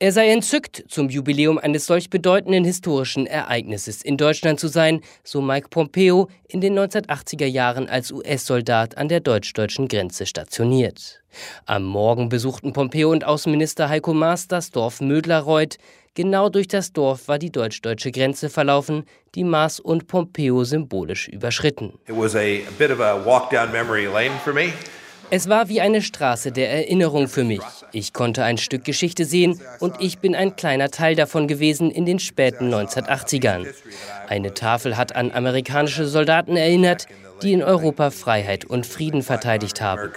Er sei entzückt, zum Jubiläum eines solch bedeutenden historischen Ereignisses in Deutschland zu sein, so Mike Pompeo, in den 1980er Jahren als US-Soldat an der deutsch-deutschen Grenze stationiert. Am Morgen besuchten Pompeo und Außenminister Heiko Maas das Dorf Mödlareuth. Genau durch das Dorf war die deutsch-deutsche Grenze verlaufen, die Maas und Pompeo symbolisch überschritten. It was a bit of a walk down memory lane for me. Es war wie eine Straße der Erinnerung für mich. Ich konnte ein Stück Geschichte sehen und ich bin ein kleiner Teil davon gewesen in den späten 1980ern. Eine Tafel hat an amerikanische Soldaten erinnert, die in Europa Freiheit und Frieden verteidigt haben.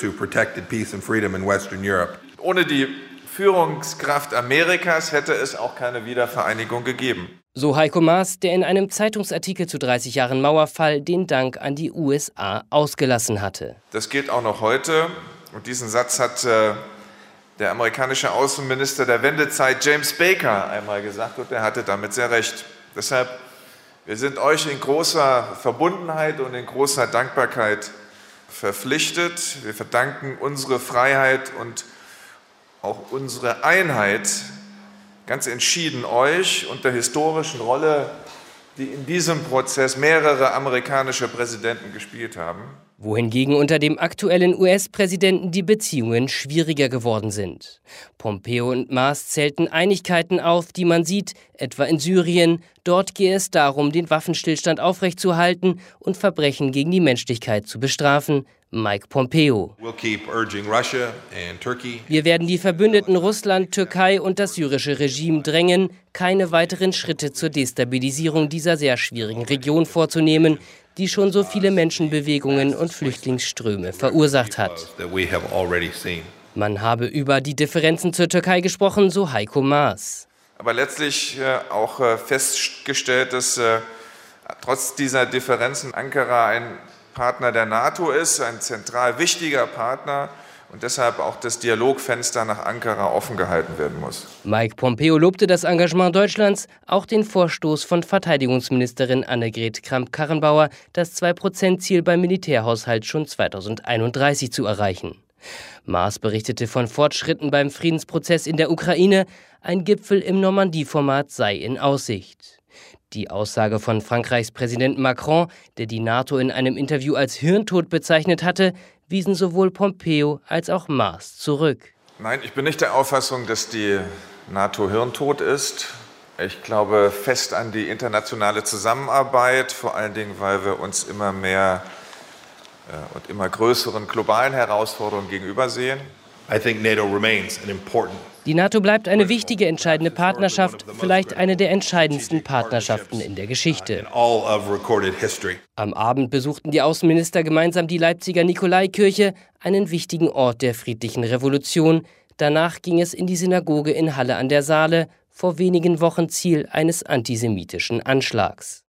Ohne die Führungskraft Amerikas hätte es auch keine Wiedervereinigung gegeben. So Heiko Maas, der in einem Zeitungsartikel zu 30 Jahren Mauerfall den Dank an die USA ausgelassen hatte. Das gilt auch noch heute. Und diesen Satz hat der amerikanische Außenminister der Wendezeit James Baker einmal gesagt und er hatte damit sehr recht. Deshalb, wir sind euch in großer Verbundenheit und in großer Dankbarkeit verpflichtet. Wir verdanken unsere Freiheit und auch unsere Einheit ganz entschieden euch und der historischen Rolle, die in diesem Prozess mehrere amerikanische Präsidenten gespielt haben. Wohingegen unter dem aktuellen US-Präsidenten die Beziehungen schwieriger geworden sind. Pompeo und Maas zählten Einigkeiten auf, die man sieht, etwa in Syrien. Dort gehe es darum, den Waffenstillstand aufrechtzuerhalten und Verbrechen gegen die Menschlichkeit zu bestrafen. Mike Pompeo. Wir werden die Verbündeten Russland, Türkei und das syrische Regime drängen, keine weiteren Schritte zur Destabilisierung dieser sehr schwierigen Region vorzunehmen, die schon so viele Menschenbewegungen und Flüchtlingsströme verursacht hat. Man habe über die Differenzen zur Türkei gesprochen, so Heiko Maas. Aber letztlich auch festgestellt, dass trotz dieser Differenzen Ankara ein Partner der NATO ist, ein zentral wichtiger Partner und deshalb auch das Dialogfenster nach Ankara offen gehalten werden muss. Mike Pompeo lobte das Engagement Deutschlands, auch den Vorstoß von Verteidigungsministerin Annegret Kramp-Karrenbauer, das 2%-Ziel beim Militärhaushalt schon 2031 zu erreichen. Maas berichtete von Fortschritten beim Friedensprozess in der Ukraine, ein Gipfel im Normandie-Format sei in Aussicht. Die Aussage von Frankreichs Präsident Macron, der die NATO in einem Interview als Hirntod bezeichnet hatte, wiesen sowohl Pompeo als auch Maas zurück. Nein, ich bin nicht der Auffassung, dass die NATO hirntot ist. Ich glaube fest an die internationale Zusammenarbeit, vor allen Dingen, weil wir uns immer mehr und immer größeren globalen Herausforderungen gegenübersehen. Die NATO bleibt eine wichtige, entscheidende Partnerschaft, vielleicht eine der entscheidendsten Partnerschaften in der Geschichte. Am Abend besuchten die Außenminister gemeinsam die Leipziger Nikolaikirche, einen wichtigen Ort der friedlichen Revolution. Danach ging es in die Synagoge in Halle an der Saale, vor wenigen Wochen Ziel eines antisemitischen Anschlags.